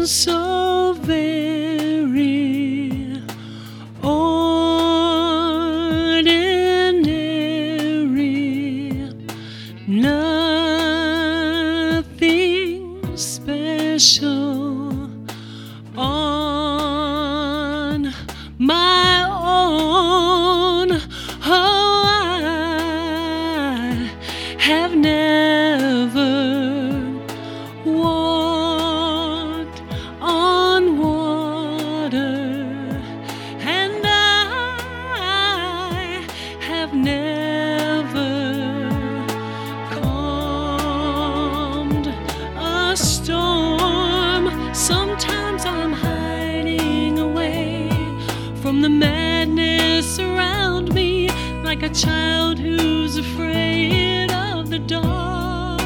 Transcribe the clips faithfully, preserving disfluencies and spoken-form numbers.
so very ordinary, nothing special on my own. Oh, I have never walked on water, and I have never calmed a storm. Sometimes I'm hiding away from the madness around me, like a child who's afraid of the dark.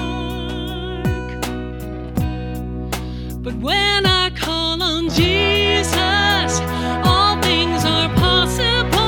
But when I call on Jesus, all things are possible.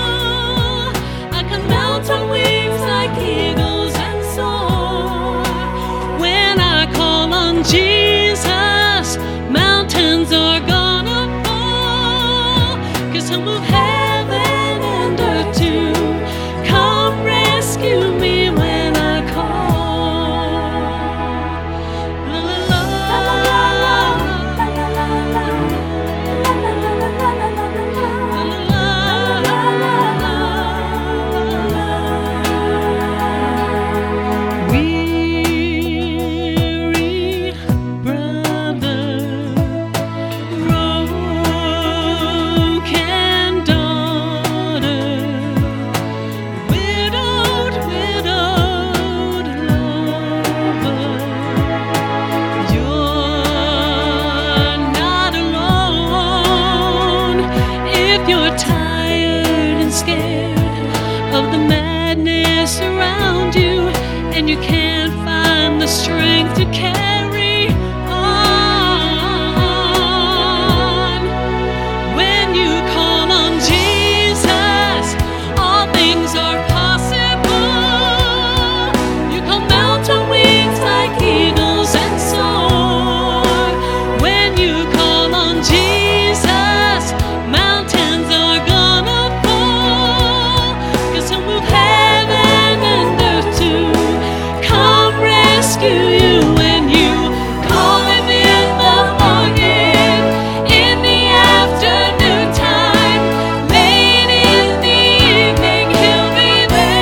I can mount on wings like eagles and soar. When I call on Jesus, mountains are gonna fall, 'cause he'll move heaven and earth to come rescue me when I call. La, la, la, la, la, la, la, la, weary brother, broken daughter, widowed, widowed lover, you're not alone. If you're tired and scared of the madness around you, and you can't find the strength to carry on, when you call on Jesus, all things are possible. You can mount on wings like eagles and soar. When you call on Jesus, mountains are gonna fall, 'cause he'll move heaven and earth to come rescue you when you call him in the morning, in the afternoon time, late in the evening, he'll be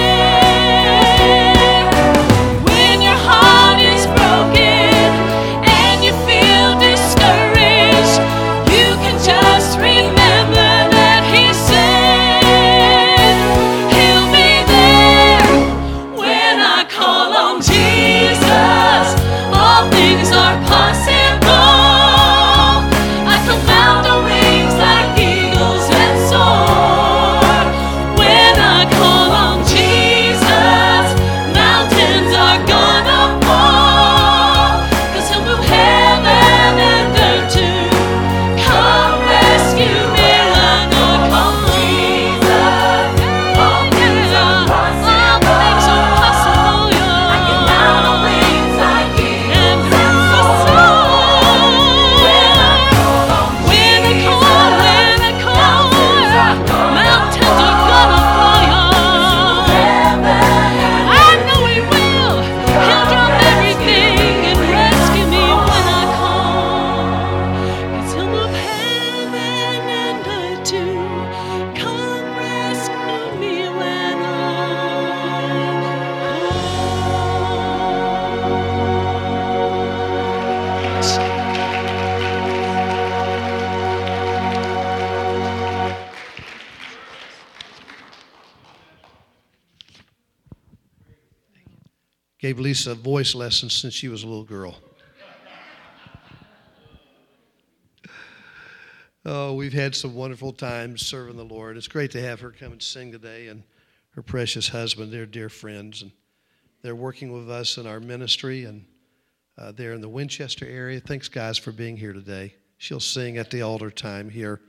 there. When your heart is broken and you feel discouraged, you can just remember that he said he'll be there. When I call on Jesus, all things are possible. I can mount on wings like eagles and soar. When I call on Jesus, mountains are gonna fall, 'cause he'll move heaven and earth to come rescue me when I call Jesus. All things are possible. All things are possible. I can mount on wings like eagles and soar. When I call on when I call, when I call, mountains are gonna fall. I know he will. He'll drop everything and rescue me when I call, 'cause he'll move heaven and earth to come rescue me when I Gave Lisa voice lessons since she was a little girl. Oh, we've had some wonderful times serving the Lord. It's great to have her come and sing today, and her precious husband. They're dear friends, and they're working with us in our ministry, and uh, they're in the Winchester area. Thanks, guys, for being here today. She'll sing at the altar time here.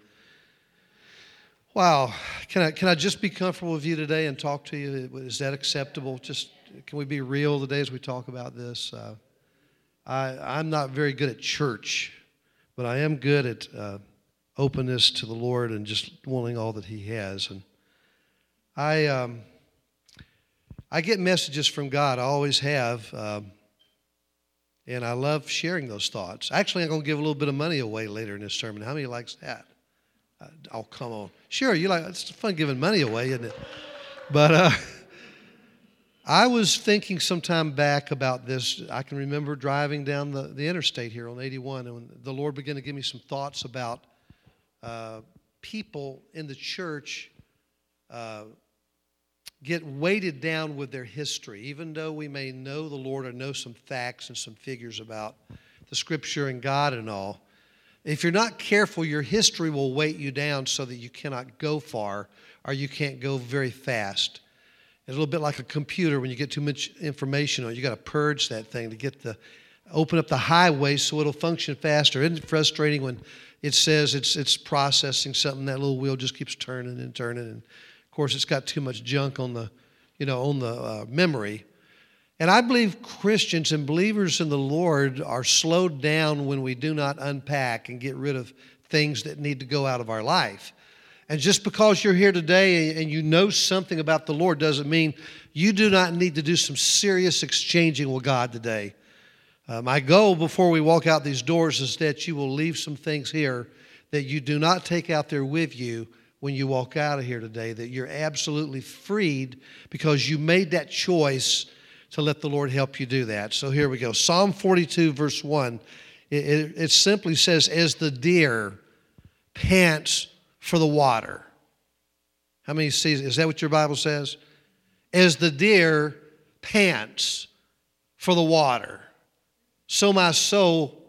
Wow. Can I, can I just be comfortable with you today and talk to you? Is that acceptable? Just can we be real today as we talk about this? Uh, I, I'm not very good at church, but I am good at uh, openness to the Lord and just wanting all that He has. And I um, I get messages from God. I always have. Um, and I love sharing those thoughts. Actually, I'm going to give a little bit of money away later in this sermon. How many likes that? Uh, oh, come on. Sure, you like it's fun giving money away, isn't it? But uh, I was thinking some time back about this. I can remember driving down the, the interstate here on eighty-one, and when the Lord began to give me some thoughts about uh, people in the church uh, get weighted down with their history. Even though we may know the Lord or know some facts and some figures about the Scripture and God and all, if you're not careful, your history will weight you down so that you cannot go far or you can't go very fast. It's a little bit like a computer. When you get too much information on it, you got to purge that thing to get the open up the highway so it'll function faster. Isn't it frustrating when it says it's it's processing something, that little wheel just keeps turning and turning, and of course it's got too much junk on the you know on the uh, memory. And I believe Christians and believers in the Lord are slowed down when we do not unpack and get rid of things that need to go out of our life. And just because you're here today and you know something about the Lord doesn't mean you do not need to do some serious exchanging with God today. Uh, my goal before we walk out these doors is that you will leave some things here that you do not take out there with you when you walk out of here today, that you're absolutely freed because you made that choice to let the Lord help you do that. So here we go. Psalm forty-two, verse one, it, it, it simply says, as the deer pants for the water. How many see? Is that what your Bible says? As the deer pants for the water, so my soul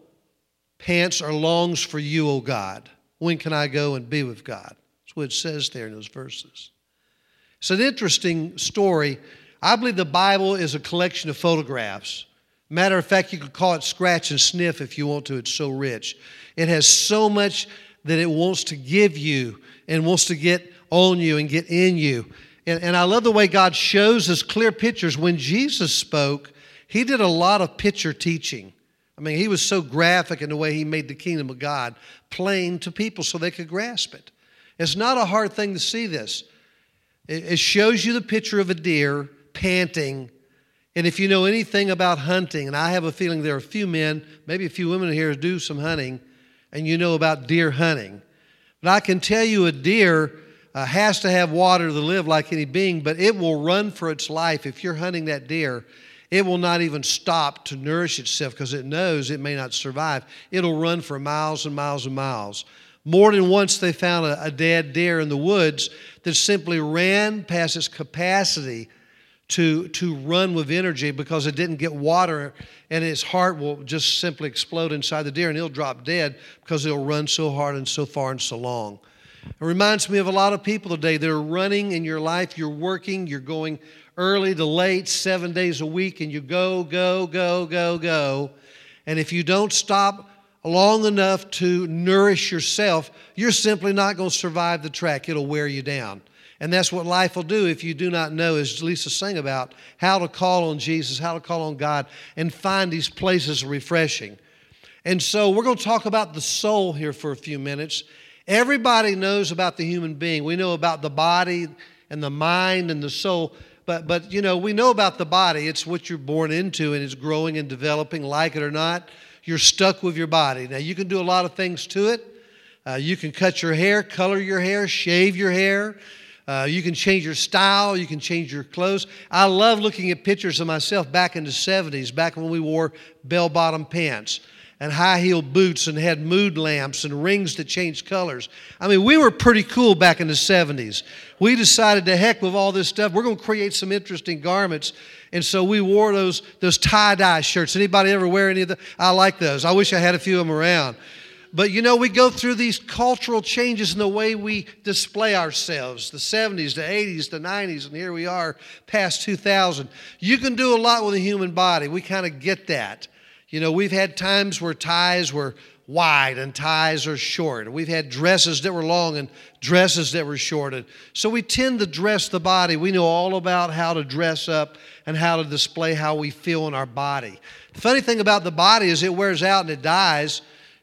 pants or longs for you, O God. When can I go and be with God? That's what it says there in those verses. It's an interesting story. I believe the Bible is a collection of photographs. Matter of fact, you could call it scratch and sniff if you want to. It's so rich. It has so much that it wants to give you and wants to get on you and get in you. And, and I love the way God shows us clear pictures. When Jesus spoke, He did a lot of picture teaching. I mean, He was so graphic in the way He made the kingdom of God plain to people so they could grasp it. It's not a hard thing to see this. It, it shows you the picture of a deer panting. And if you know anything about hunting, and I have a feeling there are a few men, maybe a few women here who do some hunting, and you know about deer hunting. But I can tell you a deer uh, has to have water to live like any being, but it will run for its life. If you're hunting that deer, it will not even stop to nourish itself because it knows it may not survive. It'll run for miles and miles and miles. More than once they found a, a dead deer in the woods that simply ran past its capacity to, to run with energy because it didn't get water, and its heart will just simply explode inside the deer and he'll drop dead because it'll run so hard and so far and so long. It reminds me of a lot of people today that are running in your life. You're working, you're going early to late, seven days a week, and you go, go, go, go, go. And if you don't stop long enough to nourish yourself, you're simply not going to survive the track. It'll wear you down. And that's what life will do if you do not know, as Lisa sang about, how to call on Jesus, how to call on God, and find these places refreshing. And so we're going to talk about the soul here for a few minutes. Everybody knows about the human being. We know about the body and the mind and the soul. But, but you know, we know about the body. It's what you're born into, and it's growing and developing, like it or not. You're stuck with your body. Now, you can do a lot of things to it. Uh, you can cut your hair, color your hair, shave your hair. Uh, you can change your style. You can change your clothes. I love looking at pictures of myself back in the seventies, back when we wore bell-bottom pants and high-heeled boots and had mood lamps and rings that changed colors. I mean, we were pretty cool back in the seventies. We decided to heck with all this stuff. We're going to create some interesting garments. And so we wore those, those tie-dye shirts. Anybody ever wear any of them? I like those. I wish I had a few of them around. But, you know, we go through these cultural changes in the way we display ourselves, the seventies, the eighties, the nineties, and here we are past two thousand. You can do a lot with a human body. We kind of get that. You know, we've had times where ties were wide and ties are short. We've had dresses that were long and dresses that were short. And so we tend to dress the body. We know all about how to dress up and how to display how we feel in our body. The funny thing about the body is it wears out and it dies.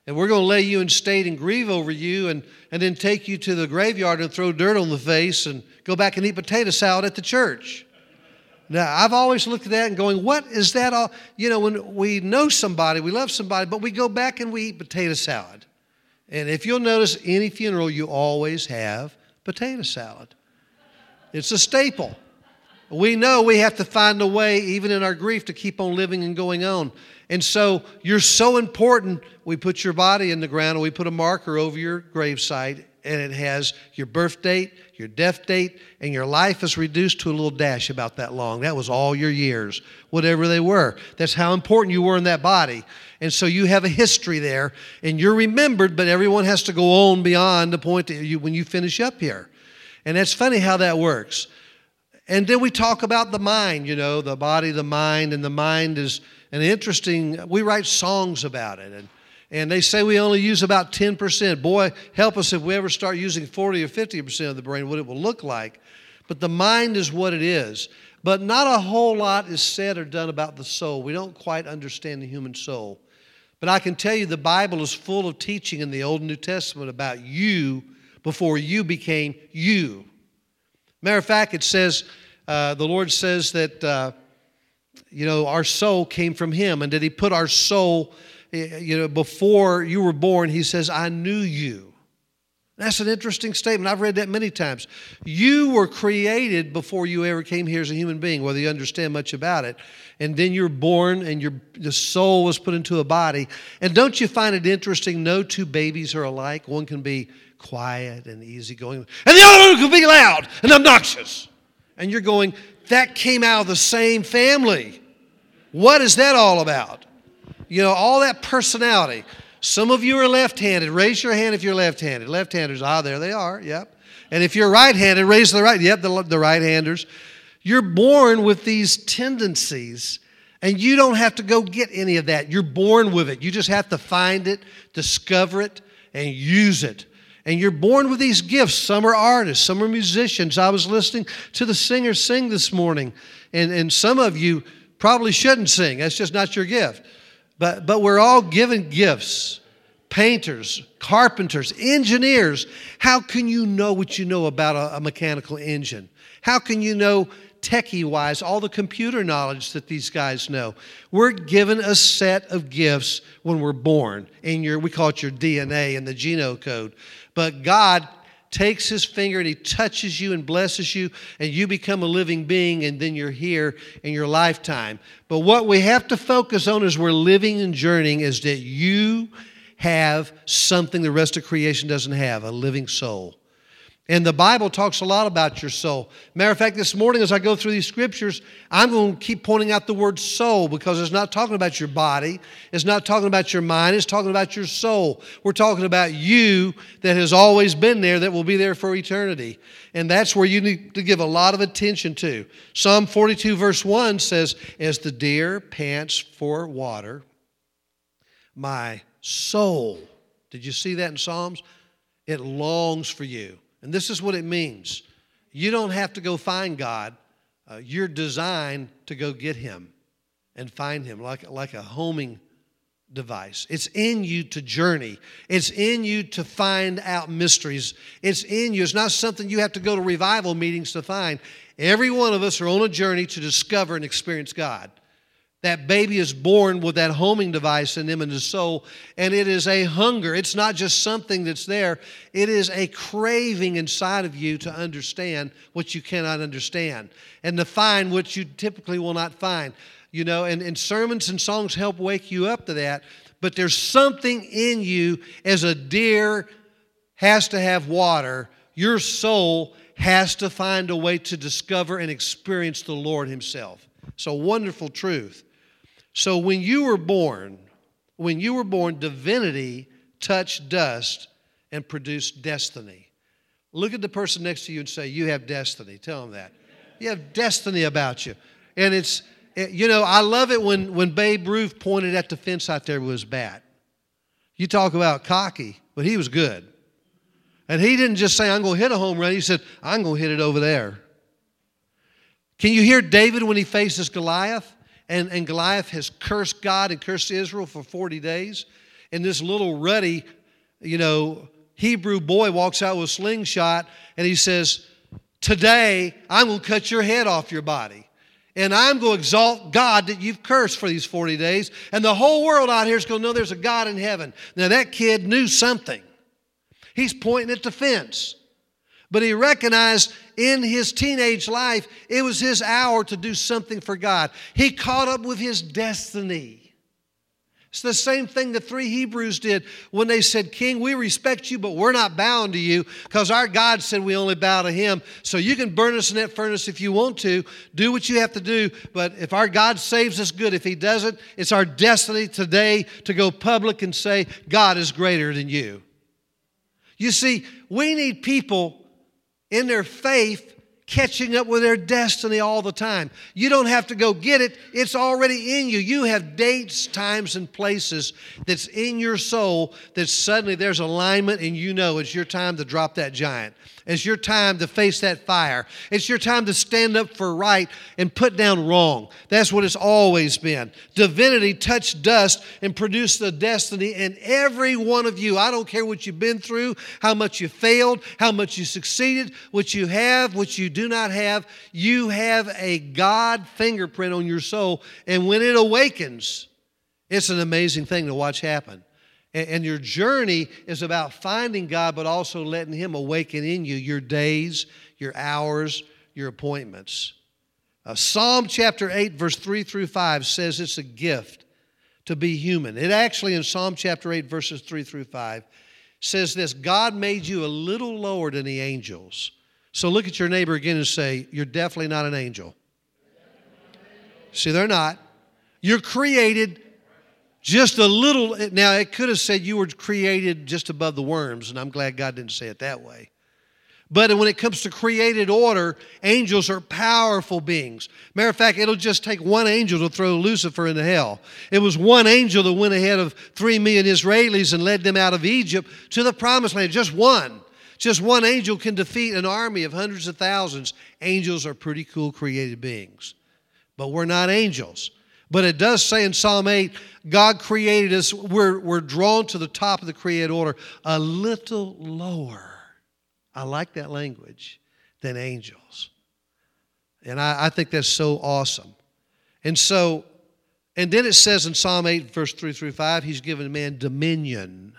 And we're going to lay you in state and grieve over you and, and then take you to the graveyard and throw dirt on the face and go back and eat potato salad at the church. Now, I've always looked at that and going, what is that all? You know, when we know somebody, we love somebody, but we go back and we eat potato salad. And if you'll notice, any funeral, you always have potato salad. It's a staple. We know we have to find a way, even in our grief, to keep on living and going on. And so you're so important. We put your body in the ground and we put a marker over your gravesite, and it has your birth date, your death date, and your life is reduced to a little dash about that long. That was all your years, whatever they were. That's how important you were in that body. And so you have a history there, and you're remembered, but everyone has to go on beyond the point that you, when you finish up here. And that's funny how that works. And then we talk about the mind, you know, the body, the mind, and the mind is an interesting, we write songs about it. And, and they say we only use about ten percent. Boy, help us if we ever start using forty or fifty percent of the brain, what it will look like. But the mind is what it is. But not a whole lot is said or done about the soul. We don't quite understand the human soul. But I can tell you the Bible is full of teaching in the Old and New Testament about you before you became you. Matter of fact, it says, uh, the Lord says that, uh, you know, our soul came from Him. And that He put our soul, you know, before you were born, He says, I knew you. That's an interesting statement. I've read that many times. You were created before you ever came here as a human being, whether you understand much about it. And then you're born and your the soul was put into a body. And don't you find it interesting, no two babies are alike. One can be quiet and easygoing, and the other one can be loud and obnoxious. And you're going, that came out of the same family. What is that all about? You know, all that personality. Some of you are left-handed. Raise your hand if you're left-handed. Left-handers, ah, there they are, yep. And if you're right-handed, raise the right, yep, the, the right-handers. You're born with these tendencies, and you don't have to go get any of that. You're born with it. You just have to find it, discover it, and use it. And you're born with these gifts. Some are artists, some are musicians. I was listening to the singers sing this morning, and, and some of you probably shouldn't sing. That's just not your gift. But, but we're all given gifts. Painters, carpenters, engineers. How can you know what you know about a, a mechanical engine? How can you know techie-wise all the computer knowledge that these guys know? We're given a set of gifts when we're born. In your, we call it your D N A and the genome code. But God takes His finger and He touches you and blesses you, and you become a living being, and then you're here in your lifetime. But what we have to focus on as we're living and journeying is that you have something the rest of creation doesn't have, a living soul. And the Bible talks a lot about your soul. Matter of fact, this morning as I go through these scriptures, I'm going to keep pointing out the word soul because it's not talking about your body. It's not talking about your mind. It's talking about your soul. We're talking about you that has always been there, that will be there for eternity. And that's where you need to give a lot of attention to. Psalm forty-two verse one says, as the deer pants for water, my soul, did you see that in Psalms? It longs for you. And this is what it means. You don't have to go find God. Uh, you're designed to go get Him and find Him like, like a homing device. It's in you to journey. It's in you to find out mysteries. It's in you. It's not something you have to go to revival meetings to find. Every one of us are on a journey to discover and experience God. That baby is born with that homing device in him and his soul, and it is a hunger. It's not just something that's there. It is a craving inside of you to understand what you cannot understand and to find what you typically will not find. You know, and, and sermons and songs help wake you up to that, but there's something in you as a deer has to have water. Your soul has to find a way to discover and experience the Lord Himself. It's a wonderful truth. So when you were born, when you were born, divinity touched dust and produced destiny. Look at the person next to you and say, you have destiny. Tell them that. You have destiny about you. And it's, you know, I love it when, when Babe Ruth pointed at the fence out there with his bat. You talk about cocky, but he was good. And he didn't just say, I'm going to hit a home run. He said, I'm going to hit it over there. Can you hear David when he faces Goliath? And, and Goliath has cursed God and cursed Israel for forty days. And this little ruddy, you know, Hebrew boy walks out with a slingshot and he says, today I'm going to cut your head off your body. And I'm going to exalt God that you've cursed for these forty days. And the whole world out here is going to know there's a God in heaven. Now that kid knew something. He's pointing at the fence. But he recognized in his teenage life, it was his hour to do something for God. He caught up with his destiny. It's the same thing the three Hebrews did when they said, King, we respect you, but we're not bowing to you because our God said we only bow to him. So you can burn us in that furnace if you want to. Do what you have to do. But if our God saves us, good. If he doesn't, it's our destiny today to go public and say, God is greater than you. You see, we need people in their faith catching up with their destiny all the time. You don't have to go get it. It's already in you. You have dates, times, and places that's in your soul that suddenly there's alignment and you know it's your time to drop that giant. It's your time to face that fire. It's your time to stand up for right and put down wrong. That's what it's always been. Divinity touched dust and produced the destiny in every one of you. I don't care what you've been through, how much you failed, how much you succeeded, what you have, what you do not have. You have a God fingerprint on your soul. And when it awakens, it's an amazing thing to watch happen. And your journey is about finding God, but also letting him awaken in you your days, your hours, your appointments. Uh, Psalm chapter eight, verse three through five says it's a gift to be human. It actually, in Psalm chapter eight, verses three through five, says this: God made you a little lower than the angels. So look at your neighbor again and say, you're definitely not an angel. See, they're not. You're created just a little. Now, it could have said you were created just above the worms, and I'm glad God didn't say it that way. But when it comes to created order, angels are powerful beings. Matter of fact, it'll just take one angel to throw Lucifer into hell. It was one angel that went ahead of three million Israelis and led them out of Egypt to the promised land. Just one. Just one angel can defeat an army of hundreds of thousands. Angels are pretty cool created beings. But we're not angels. But it does say in Psalm eight, God created us, we're, we're drawn to the top of the created order, a little lower. I like that language, than angels. And I, I think that's so awesome. And so, and then it says in Psalm eight, verse three through five, he's given man dominion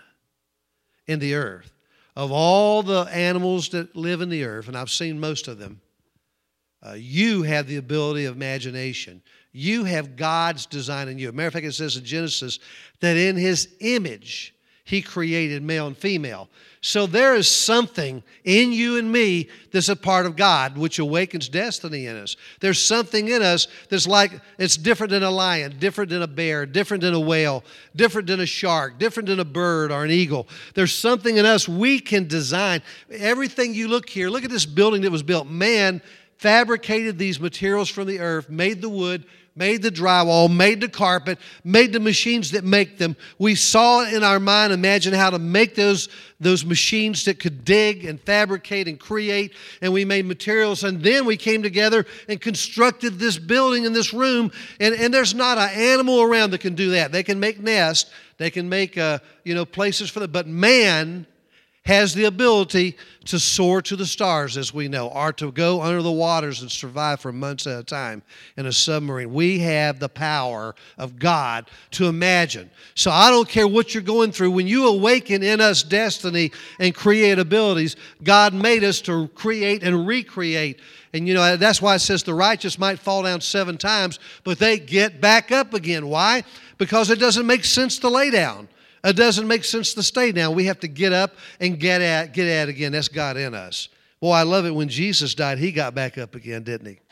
in the earth. Of all the animals that live in the earth, and I've seen most of them, uh, you have the ability of imagination. You have God's design in you. Matter of fact, it says in Genesis that in his image he created male and female. So there is something in you and me that's a part of God, which awakens destiny in us. There's something in us that's like, it's different than a lion, different than a bear, different than a whale, different than a shark, different than a bird or an eagle. There's something in us we can design. Everything you look here, look at this building that was built. Man fabricated these materials from the earth, made the wood, made the drywall, made the carpet, made the machines that make them. We saw it in our mind, imagine how to make those, those machines that could dig and fabricate and create, and we made materials, and then we came together and constructed this building in this room, and, and there's not an animal around that can do that. They can make nests, they can make uh, you know places for them, but man has the ability to soar to the stars, as we know, or to go under the waters and survive for months at a time in a submarine. We have the power of God to imagine. So I don't care what you're going through. When you awaken in us destiny and create abilities, God made us to create and recreate. And, you know, that's why it says the righteous might fall down seven times, but they get back up again. Why? Because it doesn't make sense to lay down. It doesn't make sense to stay down. We have to get up and get at, get at again. That's God in us. Boy, I love it when Jesus died, he got back up again, didn't he?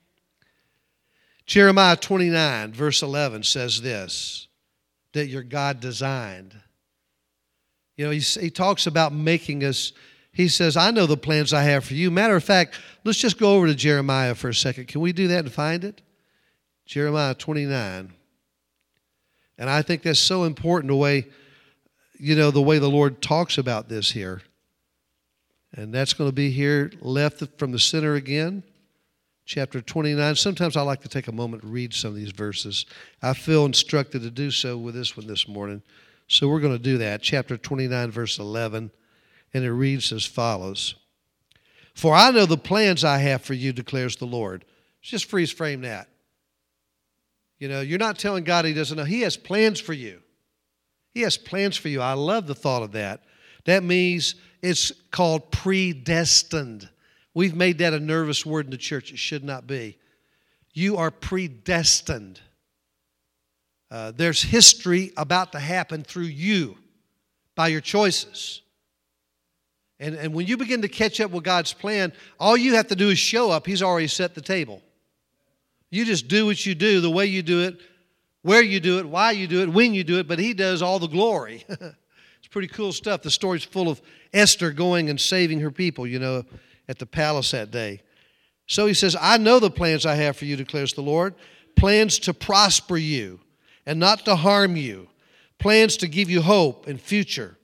Jeremiah twenty-nine, verse eleven says this, that your God designed. You know, he, he talks about making us, he says, I know the plans I have for you. Matter of fact, let's just go over to Jeremiah for a second. Can we do that and find it? Jeremiah twenty-nine. And I think that's so important the way, you know, the way the Lord talks about this here. And that's going to be here, left from the center again, chapter twenty-nine. Sometimes I like to take a moment to read some of these verses. I feel instructed to do so with this one this morning. So we're going to do that. Chapter twenty-nine, verse eleven, and it reads as follows. For I know the plans I have for you, declares the Lord. Just freeze frame that. You know, you're not telling God he doesn't know. He has plans for you. He has plans for you. I love the thought of that. That means it's called predestined. We've made that a nervous word in the church. It should not be. You are predestined. Uh, there's history about to happen through you by your choices. And, and when you begin to catch up with God's plan, all you have to do is show up. He's already set the table. You just do what you do, the way you do it, where you do it, why you do it, when you do it, but he does all the glory. It's pretty cool stuff. The story's full of Esther going and saving her people, you know, at the palace that day. So he says, I know the plans I have for you, declares the Lord, plans to prosper you and not to harm you, plans to give you hope and future.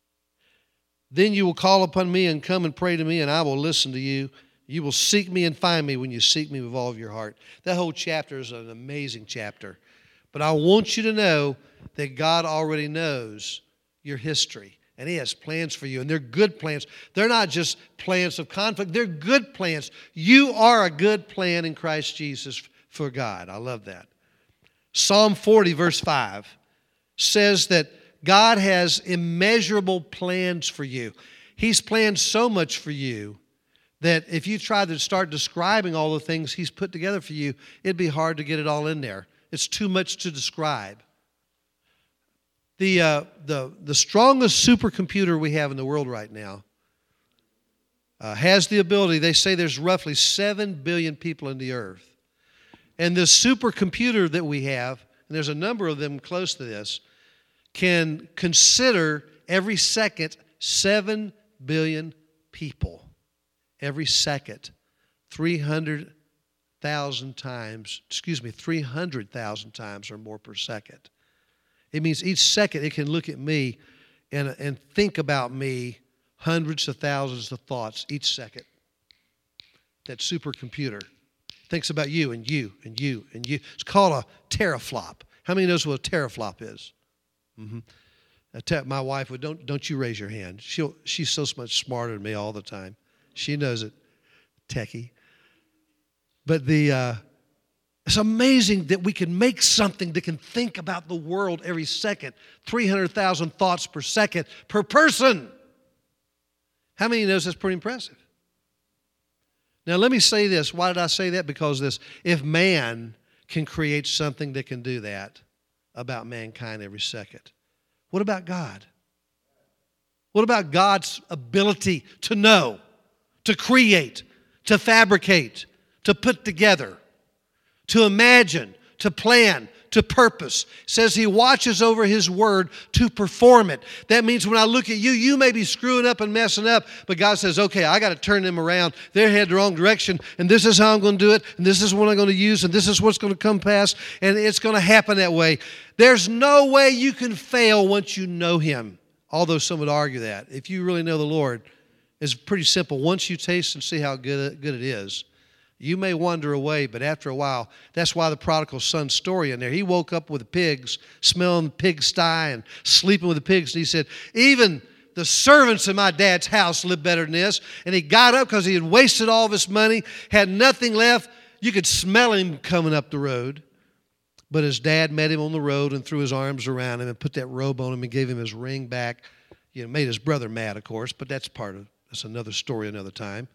Then you will call upon me and come and pray to me, and I will listen to you. You will seek me and find me when you seek me with all of your heart. That whole chapter is an amazing chapter. But I want you to know that God already knows your history, and he has plans for you, and they're good plans. They're not just plans of conflict. They're good plans. You are a good plan in Christ Jesus for God. I love that. Psalm forty, verse five, says that God has immeasurable plans for you. He's planned so much for you that if you try to start describing all the things he's put together for you, it'd be hard to get it all in there. It's too much to describe. The, uh, the, the strongest supercomputer we have in the world right now uh, has the ability, they say there's roughly seven billion people in the earth. And this supercomputer that we have, and there's a number of them close to this, can consider every second seven billion people. Every second, three hundred thousand times, excuse me, three hundred thousand times or more per second. It means each second it can look at me and, and think about me hundreds of thousands of thoughts each second. That supercomputer thinks about you and you and you and you. It's called a teraflop. How many knows what a teraflop is? Mm-hmm. My wife would, don't, don't you raise your hand. She'll, she's so much smarter than me all the time. She knows it, techie. But the uh, it's amazing that we can make something that can think about the world every second. three hundred thousand thoughts per second per person. How many knows that's pretty impressive? Now let me say this. Why did I say that? Because this, if man can create something that can do that about mankind every second, what about God? What about God's ability to know, to create, to fabricate, to put together, to imagine, to plan, to purpose? It says he watches over his word to perform it. That means when I look at you, you may be screwing up and messing up, but God says, okay, I got to turn them around. They're headed the wrong direction, and this is how I'm going to do it, and this is what I'm going to use, and this is what's going to come past, and it's going to happen that way. There's no way you can fail once you know him, although some would argue that. If you really know the Lord, it's pretty simple. Once you taste and see how good, good it is, you may wander away, but after a while, that's why the prodigal son story in there. He woke up with the pigs, smelling pigsty and sleeping with the pigs. And he said, even the servants in my dad's house live better than this. And he got up because he had wasted all of his money, had nothing left. You could smell him coming up the road. But his dad met him on the road and threw his arms around him and put that robe on him and gave him his ring back. You know, made his brother mad, of course, but that's part of, that's another story another time.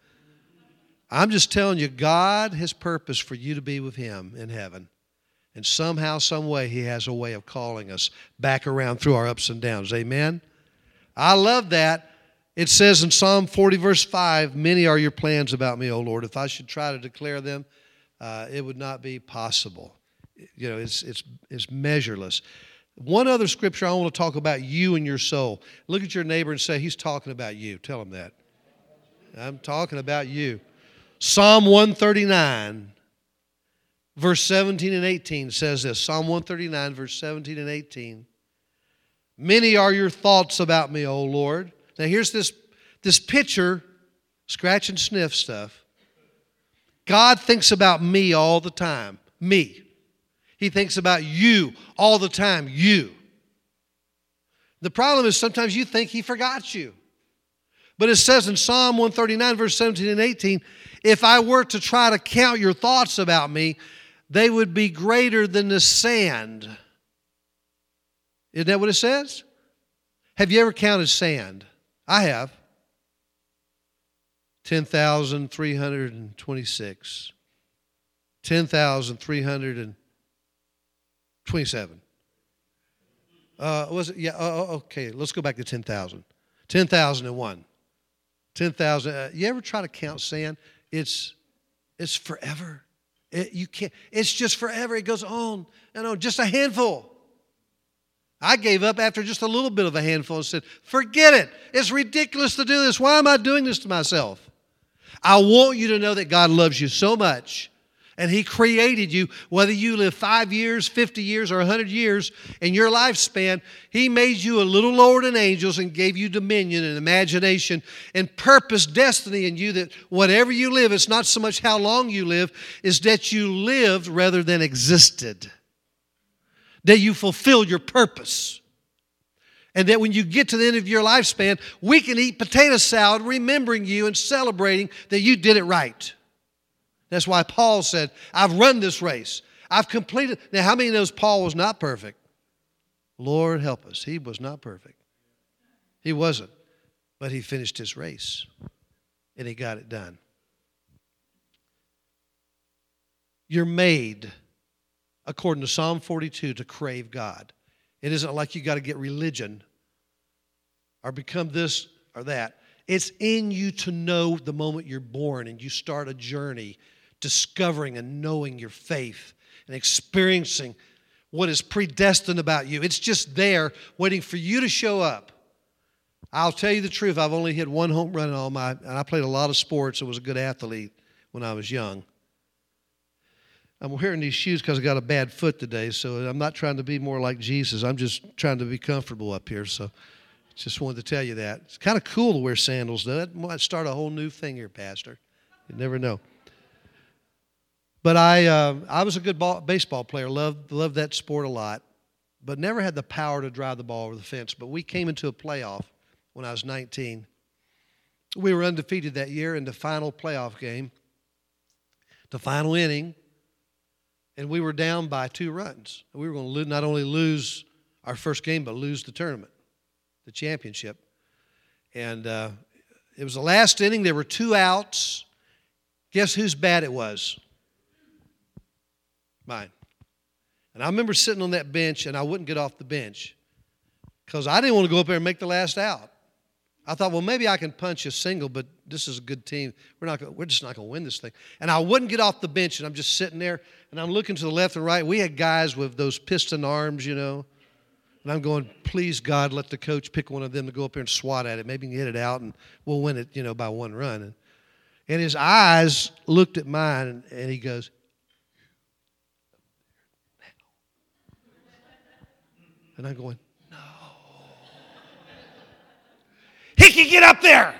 I'm just telling you, God has purpose for you to be with him in heaven. And somehow, some way, he has a way of calling us back around through our ups and downs. Amen? I love that. It says in Psalm forty, verse five, many are your plans about me, O Lord. If I should try to declare them, uh, it would not be possible. You know, it's, it's, it's measureless. One other scripture I want to talk about you and your soul. Look at your neighbor and say, he's talking about you. Tell him that. I'm talking about you. Psalm one thirty-nine, verse seventeen and eighteen says this. Psalm one thirty-nine, verse seventeen and eighteen. Many are your thoughts about me, O Lord. Now here's this, this picture, scratch and sniff stuff. God thinks about me all the time. Me. He thinks about you all the time. You. The problem is sometimes you think he forgot you. But it says in Psalm one thirty-nine, verse seventeen and eighteen, if I were to try to count your thoughts about me, they would be greater than the sand. Isn't that what it says? Have you ever counted sand? I have. ten thousand three hundred twenty-six. ten thousand three hundred twenty-seven. Uh, was it? Yeah, uh, okay, let's go back to ten thousand. ten thousand one. ten thousand. Uh, you ever try to count sand? It's it's forever. It, you can't. It's just forever. It goes on and on. Just a handful. I gave up after just a little bit of a handful and said, forget it. It's ridiculous to do this. Why am I doing this to myself? I want you to know that God loves you so much. And he created you, whether you live five years, fifty years, or one hundred years in your lifespan, he made you a little lower than angels and gave you dominion and imagination and purpose, destiny in you that whatever you live, it's not so much how long you live, is that you lived rather than existed. That you fulfilled your purpose. And that when you get to the end of your lifespan, we can eat potato salad remembering you and celebrating that you did it right. That's why Paul said, I've run this race. I've completed. Now, how many knows Paul was not perfect? Lord help us. He was not perfect. He wasn't. But he finished his race. And he got it done. You're made, according to Psalm forty-two, to crave God. It isn't like you got to get religion or become this or that. It's in you to know the moment you're born and you start a journey discovering and knowing your faith and experiencing what is predestined about you. It's just there waiting for you to show up. I'll tell you the truth. I've only hit one home run in all my, and I played a lot of sports and was a good athlete when I was young. I'm wearing these shoes because I got a bad foot today, so I'm not trying to be more like Jesus. I'm just trying to be comfortable up here, so just wanted to tell you that. It's kind of cool to wear sandals, though. That might start a whole new thing here, Pastor. You never know. But I uh, I was a good ball, baseball player, loved, loved that sport a lot, but never had the power to drive the ball over the fence. But we came into a playoff when I was nineteen. We were undefeated that year in the final playoff game, the final inning, and we were down by two runs. We were going to not only lose our first game, but lose the tournament, the championship. And uh, it was the last inning. There were two outs. Guess whose bat it was? Mine. And I remember sitting on that bench, and I wouldn't get off the bench because I didn't want to go up there and make the last out. I thought, well, maybe I can punch a single, but this is a good team. We're not. Gonna, we're just not going to win this thing. And I wouldn't get off the bench, and I'm just sitting there, and I'm looking to the left and right. We had guys with those piston arms, you know, and I'm going, please, God, let the coach pick one of them to go up there and swat at it. Maybe he can hit it out, and we'll win it, you know, by one run. And, and his eyes looked at mine, and, and he goes, and I'm going, no. He can get up there.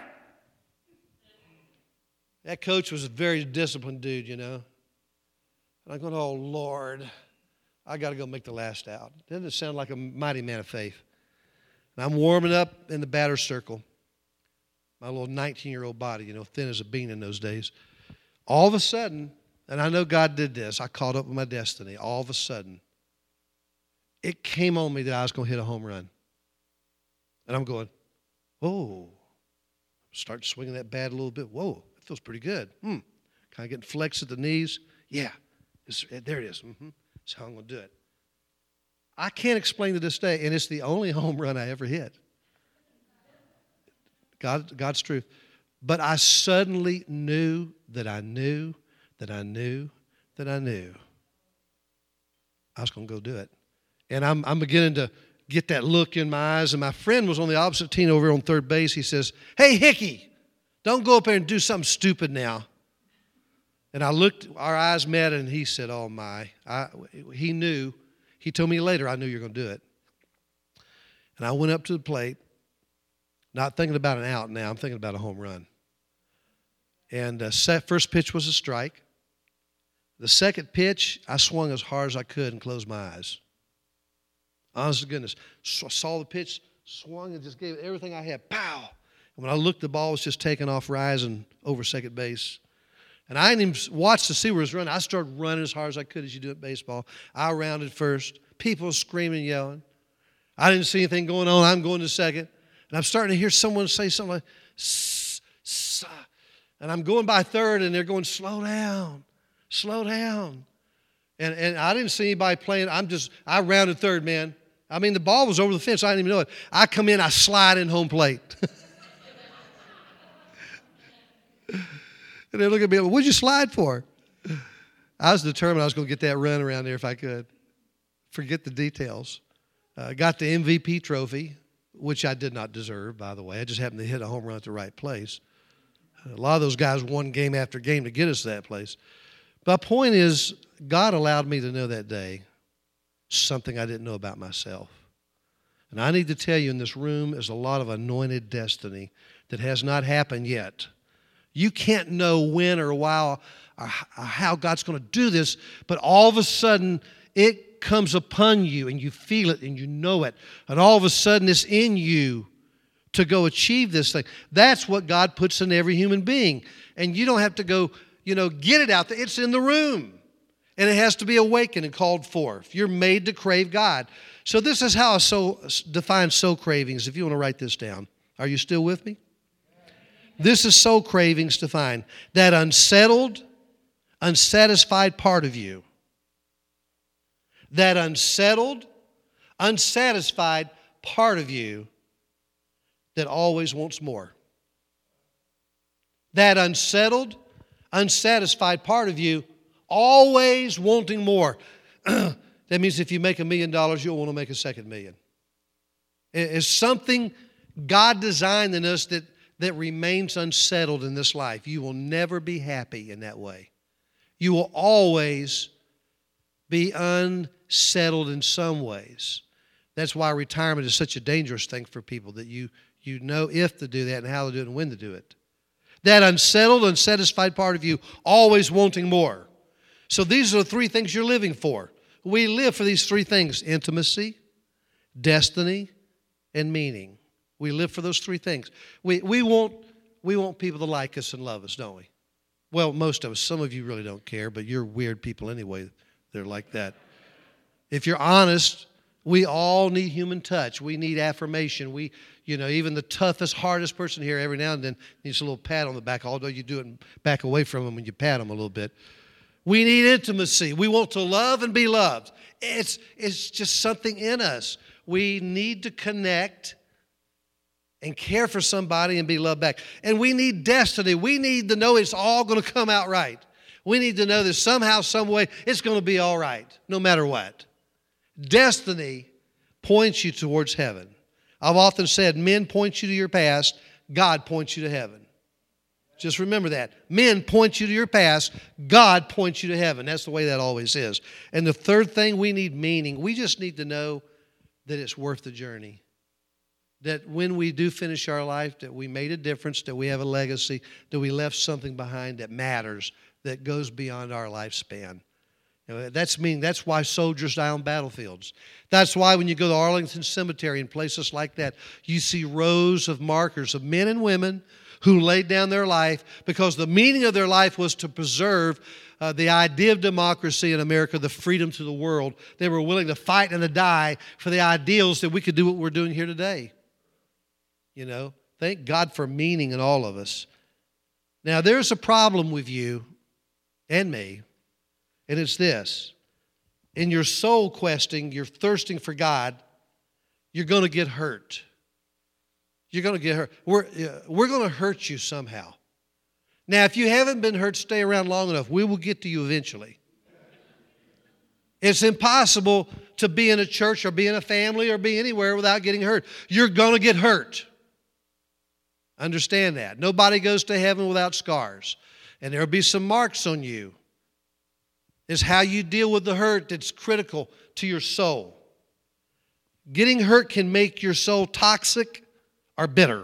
That coach was a very disciplined dude, you know. And I'm going, oh, Lord, I got to go make the last out. Doesn't it sound like a mighty man of faith? And I'm warming up in the batter's circle. My little nineteen-year-old body, you know, thin as a bean in those days. All of a sudden, and I know God did this, I caught up with my destiny. All of a sudden, it came on me that I was going to hit a home run. And I'm going, whoa. Start swinging that bat a little bit. Whoa, that feels pretty good. Hmm. Kind of getting flexed at the knees. Yeah, it's, there it is. Mm-hmm. That's how I'm going to do it. I can't explain to this day, and it's the only home run I ever hit. God, God's truth. But I suddenly knew that I knew that I knew that I knew I was going to go do it. And I'm, I'm beginning to get that look in my eyes. And my friend was on the opposite team over on third base. He says, hey, Hickey, don't go up there and do something stupid now. And I looked, our eyes met, and he said, oh, my. I, he knew. He told me later, I knew you were going to do it. And I went up to the plate, not thinking about an out now. I'm thinking about a home run. And uh, set, first pitch was a strike. The second pitch, I swung as hard as I could and closed my eyes. Honest to goodness. So I saw the pitch, swung and just gave it everything I had. Pow! And when I looked, the ball was just taking off, rising over second base. And I didn't even watch to see where it was running. I started running as hard as I could, as you do at baseball. I rounded first. People screaming, yelling. I didn't see anything going on. I'm going to second. And I'm starting to hear someone say something like, "S, s," and I'm going by third, and they're going, slow down, slow down. And, and I didn't see anybody playing. I'm just, I rounded third, man. I mean, the ball was over the fence. I didn't even know it. I come in, I slide in home plate. And they look at me, what'd you slide for? I was determined I was going to get that run around there if I could. Forget the details. Uh, got the M V P trophy, which I did not deserve, by the way. I just happened to hit a home run at the right place. A lot of those guys won game after game to get us to that place. But my point is, God allowed me to know that day something I didn't know about myself. And I need to tell you, in this room is a lot of anointed destiny that has not happened yet. You can't know when or why or how God's going to do this, but all of a sudden it comes upon you and you feel it and you know it. And all of a sudden it's in you to go achieve this thing. That's what God puts in every human being. And you don't have to go, you know, get it out there. It's in the room. And it has to be awakened and called forth. You're made to crave God. So this is how I so define soul cravings, if you want to write this down. Are you still with me? This is soul cravings defined. That unsettled, unsatisfied part of you. That unsettled, unsatisfied part of you that always wants more. That unsettled, unsatisfied part of you always wanting more. That means if you make a million dollars, you'll want to make a second million. It's something God designed in us that, that remains unsettled in this life. You will never be happy in that way. You will always be unsettled in some ways. That's why retirement is such a dangerous thing for people, that you, you know if to do that and how to do it and when to do it. That unsettled, unsatisfied part of you always wanting more. So these are the three things you're living for. We live for these three things: intimacy, destiny, and meaning. We live for those three things. We, we, want, we want people to like us and love us, don't we? Well, most of us. Some of you really don't care, but you're weird people anyway. They're like that. If you're honest, we all need human touch. We need affirmation. We, you know, even the toughest, hardest person here every now and then needs a little pat on the back, although you do it back away from them when you pat them a little bit. We need intimacy. We want to love and be loved. It's, it's just something in us. We need to connect and care for somebody and be loved back. And we need destiny. We need to know it's all going to come out right. We need to know that somehow, some way, it's going to be all right, no matter what. Destiny points you towards heaven. I've often said, men point you to your past, God points you to heaven. Just remember that. Men point you to your past, God points you to heaven. That's the way that always is. And the third thing, we need meaning. We just need to know that it's worth the journey. That when we do finish our life, that we made a difference, that we have a legacy, that we left something behind that matters, that goes beyond our lifespan. You know, that's mean. That's why soldiers die on battlefields. That's why when you go to Arlington Cemetery and places like that, you see rows of markers of men and women who laid down their life because the meaning of their life was to preserve uh, the idea of democracy in America, the freedom to the world. They were willing to fight and to die for the ideals that we could do what we're doing here today. You know, thank God for meaning in all of us. Now, there's a problem with you and me, and it's this. In your soul questing, you're thirsting for God, you're going to get hurt. You're going to get hurt. We're, uh, we're going to hurt you somehow. Now, if you haven't been hurt, stay around long enough. We will get to you eventually. It's impossible to be in a church or be in a family or be anywhere without getting hurt. You're going to get hurt. Understand that. Nobody goes to heaven without scars. And there will be some marks on you. It's how you deal with the hurt that's critical to your soul. Getting hurt can make your soul toxic or bitter.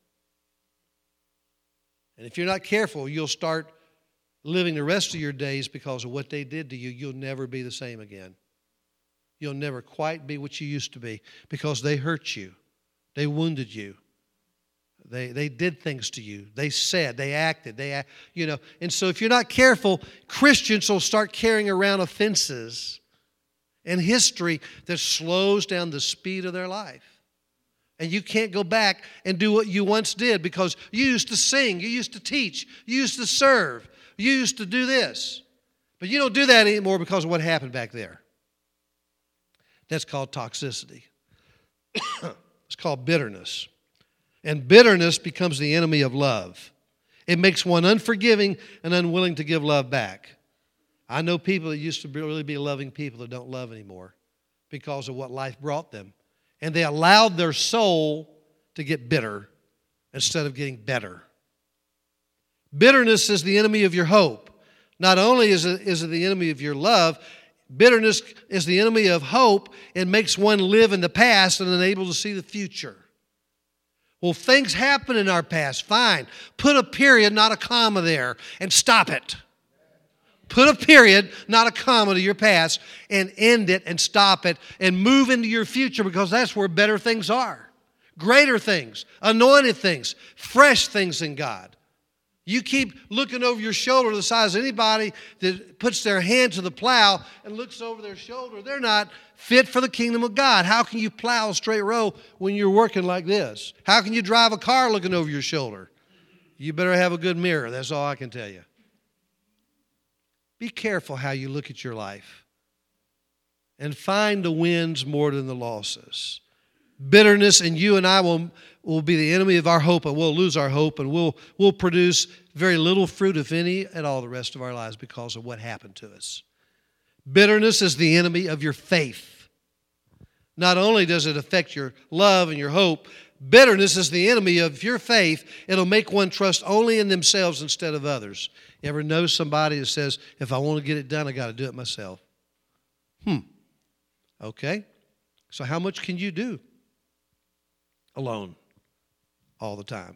And if you're not careful, you'll start living the rest of your days because of what they did to you. You'll never be the same again. You'll never quite be what you used to be because they hurt you. They wounded you. They, they did things to you. They said, they acted, they, act- you know. And so if you're not careful, Christians will start carrying around offenses and history that slows down the speed of their life. And you can't go back and do what you once did because you used to sing, you used to teach, you used to serve, you used to do this. But you don't do that anymore because of what happened back there. That's called toxicity. It's called bitterness. And bitterness becomes the enemy of love. It makes one unforgiving and unwilling to give love back. I know people that used to really be loving people that don't love anymore because of what life brought them. And they allowed their soul to get bitter instead of getting better. Bitterness is the enemy of your hope. Not only is it, is it the enemy of your love, bitterness is the enemy of hope. It makes one live in the past and unable to see the future. Well, things happen in our past. Fine. Put a period, not a comma there, and stop it. Put a period, not a comma, to your past and end it and stop it and move into your future because that's where better things are. Greater things, anointed things, fresh things in God. You keep looking over your shoulder the size of anybody that puts their hand to the plow and looks over their shoulder. They're not fit for the kingdom of God. How can you plow a straight row when you're working like this? How can you drive a car looking over your shoulder? You better have a good mirror. That's all I can tell you. Be careful how you look at your life and find the wins more than the losses. Bitterness and you and I will, will be the enemy of our hope, and we'll lose our hope, and we'll, we'll produce very little fruit, if any, at all the rest of our lives because of what happened to us. Bitterness is the enemy of your faith. Not only does it affect your love and your hope, bitterness is the enemy of your faith. It'll make one trust only in themselves instead of others. You ever know somebody that says, if I want to get it done, I got to do it myself? Hmm. Okay. So how much can you do alone all the time?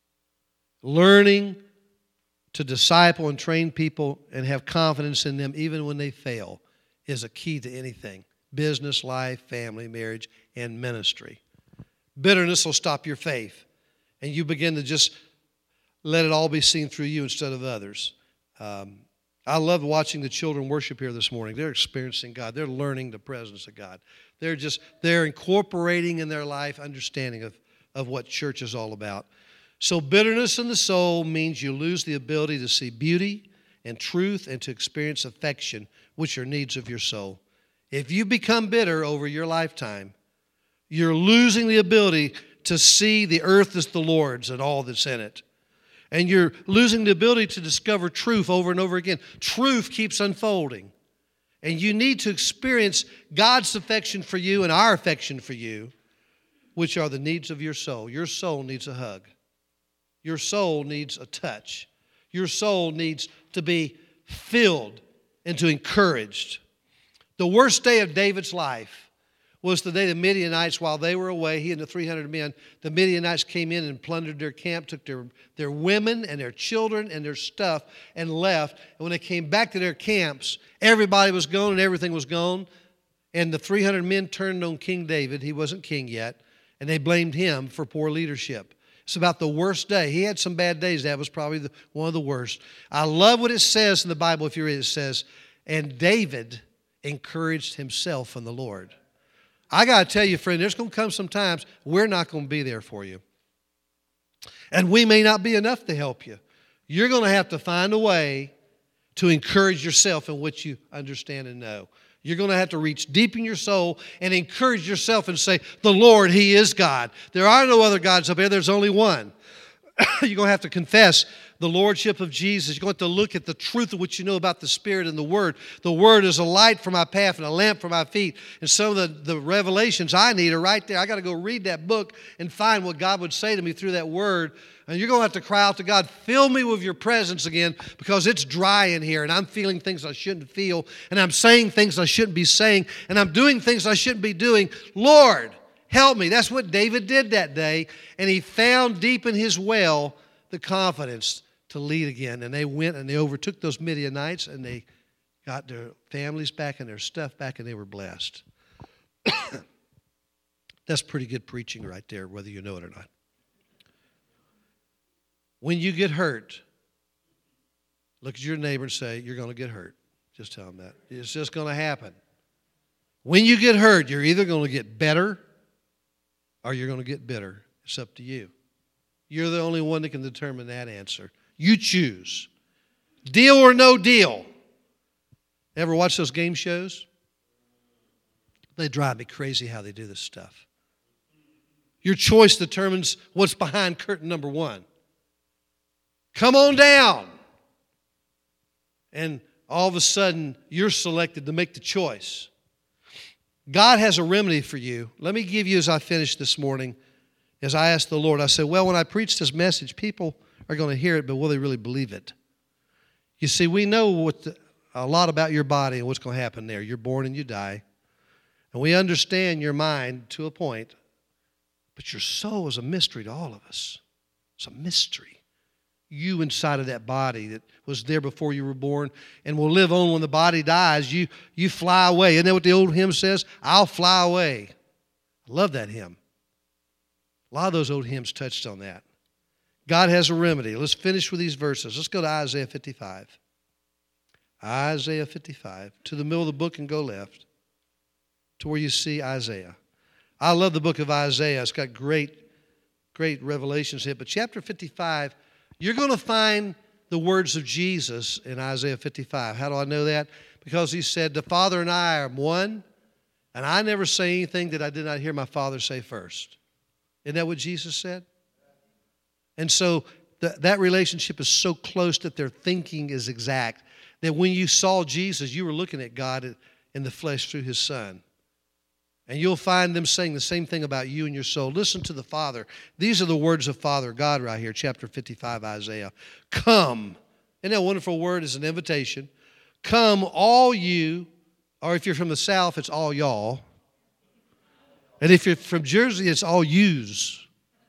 Learning to disciple and train people and have confidence in them even when they fail is a key to anything. Business, life, family, marriage, and ministry. Bitterness will stop your faith, and you begin to just let it all be seen through you instead of others. Um, I love watching the children worship here this morning. They're experiencing God. They're learning the presence of God. They're just, they're incorporating in their life understanding of, of what church is all about. So bitterness in the soul means you lose the ability to see beauty and truth and to experience affection, which are needs of your soul. If you become bitter over your lifetime, you're losing the ability to see the earth as the Lord's and all that's in it. And you're losing the ability to discover truth over and over again. Truth keeps unfolding. And you need to experience God's affection for you and our affection for you, which are the needs of your soul. Your soul needs a hug. Your soul needs a touch. Your soul needs to be filled and to encouraged. The worst day of David's life was the day the Midianites, while they were away, he and the three hundred men, the Midianites came in and plundered their camp, took their, their women and their children and their stuff and left. And when they came back to their camps, everybody was gone and everything was gone. And the three hundred men turned on King David. He wasn't king yet. And they blamed him for poor leadership. It's about the worst day. He had some bad days. That was probably the, one of the worst. I love what it says in the Bible. If you read it, it says, and David encouraged himself in the Lord. I got to tell you, friend, there's going to come some times we're not going to be there for you. And we may not be enough to help you. You're going to have to find a way to encourage yourself in what you understand and know. You're going to have to reach deep in your soul and encourage yourself and say, the Lord, He is God. There are no other gods up there. There's only one. You're going to have to confess the lordship of Jesus. You're going to have to look at the truth of what you know about the Spirit and the Word. The Word is a light for my path and a lamp for my feet. And some of the, the revelations I need are right there. I got to go read that book and find what God would say to me through that Word. And you're going to have to cry out to God, fill me with your presence again, because it's dry in here and I'm feeling things I shouldn't feel and I'm saying things I shouldn't be saying and I'm doing things I shouldn't be doing. Lord, help me. That's what David did that day. And he found deep in his well the confidence to lead again. And they went and they overtook those Midianites and they got their families back and their stuff back and they were blessed. That's pretty good preaching right there, whether you know it or not. When you get hurt, look at your neighbor and say, you're going to get hurt. Just tell them that. It's just going to happen. When you get hurt, you're either going to get better or you're going to get bitter. It's up to you. You're the only one that can determine that answer. You choose. Deal or no deal. Ever watch those game shows? They drive me crazy how they do this stuff. Your choice determines what's behind curtain number one. Come on down. And all of a sudden, you're selected to make the choice. God has a remedy for you. Let me give you, as I finish this morning, as I asked the Lord, I said, well, when I preach this message, people are going to hear it, but will they really believe it? You see, we know what the, a lot about your body and what's going to happen there. You're born and you die. And we understand your mind to a point, but your soul is a mystery to all of us. It's a mystery. You inside of that body that was there before you were born and will live on when the body dies, you, you fly away. Isn't that what the old hymn says? I'll fly away. I love that hymn. A lot of those old hymns touched on that. God has a remedy. Let's finish with these verses. Let's go to Isaiah fifty-five. Isaiah fifty-five. To the middle of the book and go left to where you see Isaiah. I love the book of Isaiah. It's got great, great revelations in it. But chapter fifty-five, you're going to find the words of Jesus in Isaiah fifty-five. How do I know that? Because he said, the Father and I are one, and I never say anything that I did not hear my Father say first. Isn't that what Jesus said? And so th- that relationship is so close that their thinking is exact, that when you saw Jesus, you were looking at God in the flesh through his Son. And you'll find them saying the same thing about you and your soul. Listen to the Father. These are the words of Father God right here, chapter fifty-five, Isaiah. Come. Isn't that a wonderful word? It's an invitation. Come, all you, or if you're from the South, it's all y'all. And if you're from Jersey, it's all yous.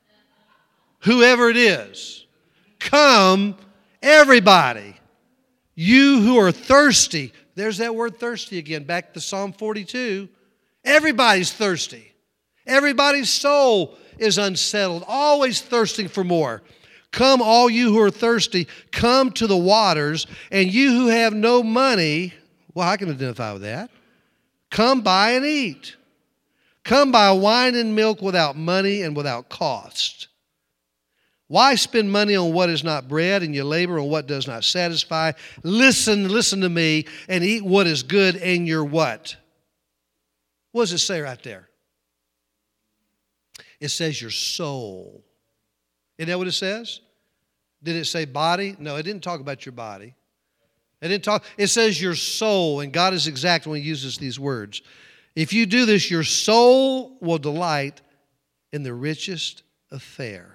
Whoever it is. Come, everybody. You who are thirsty. There's that word thirsty again. Back to Psalm forty-two. Everybody's thirsty. Everybody's soul is unsettled, always thirsting for more. Come, all you who are thirsty, come to the waters, and you who have no money, well, I can identify with that. Come buy and eat. Come buy wine and milk without money and without cost. Why spend money on what is not bread and you labor on what does not satisfy? Listen, listen to me and eat what is good and your what? What does it say right there? It says your soul. Isn't that what it says? Did it say body? No, it didn't talk about your body. It didn't talk. It says your soul, and God is exact when he uses these words. If you do this, your soul will delight in the richest of fare.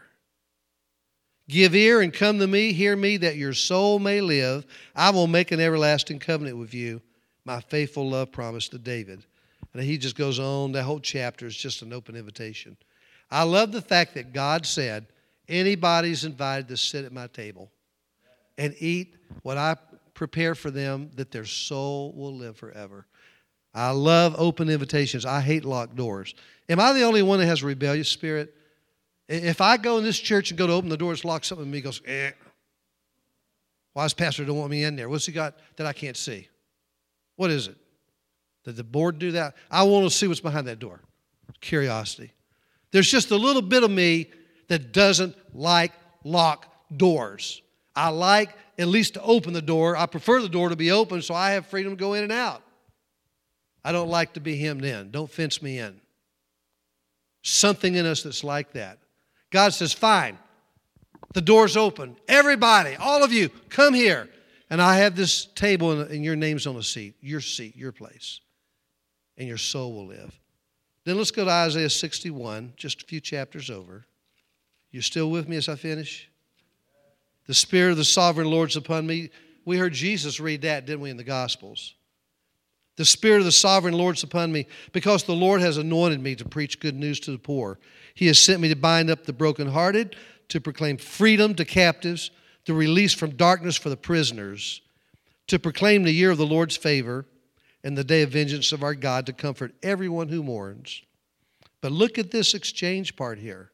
Give ear and come to me, hear me, that your soul may live. I will make an everlasting covenant with you, my faithful love promise to David. And he just goes on. That whole chapter is just an open invitation. I love the fact that God said, anybody's invited to sit at my table and eat what I prepare for them, that their soul will live forever. I love open invitations. I hate locked doors. Am I the only one that has a rebellious spirit? If I go in this church and go to open the door, it's locked, something in me goes, eh. Why does pastor don't want me in there? What's he got that I can't see? What is it? Did the board do that? I want to see what's behind that door. Curiosity. There's just a little bit of me that doesn't like locked doors. I like at least to open the door. I prefer the door to be open so I have freedom to go in and out. I don't like to be hemmed in. Don't fence me in. Something in us that's like that. God says, fine. The door's open. Everybody, all of you, come here. And I have this table and your name's on the seat. Your seat, your place. And your soul will live. Then let's go to Isaiah sixty-one, just a few chapters over. You still with me as I finish? The Spirit of the Sovereign Lord's upon me. We heard Jesus read that, didn't we, in the Gospels? The Spirit of the Sovereign Lord's upon me, because the Lord has anointed me to preach good news to the poor. He has sent me to bind up the brokenhearted, to proclaim freedom to captives, to release from darkness for the prisoners, to proclaim the year of the Lord's favor and the day of vengeance of our God, to comfort everyone who mourns, But look at this exchange part here.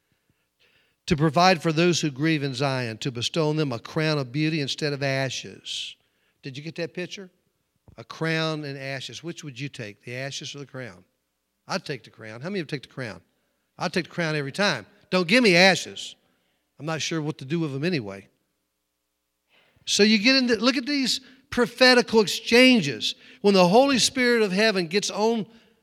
To provide for those who grieve in Zion, to bestow on them a crown of beauty instead of ashes. Did you get that picture? A crown and ashes. Which would you take, the ashes or the crown? I'd take the crown. How many would take the crown? I'd take the crown every time. Don't give me ashes. I'm not sure what to do with them anyway. So you get into, look at these prophetical exchanges. When the Holy Spirit of heaven gets on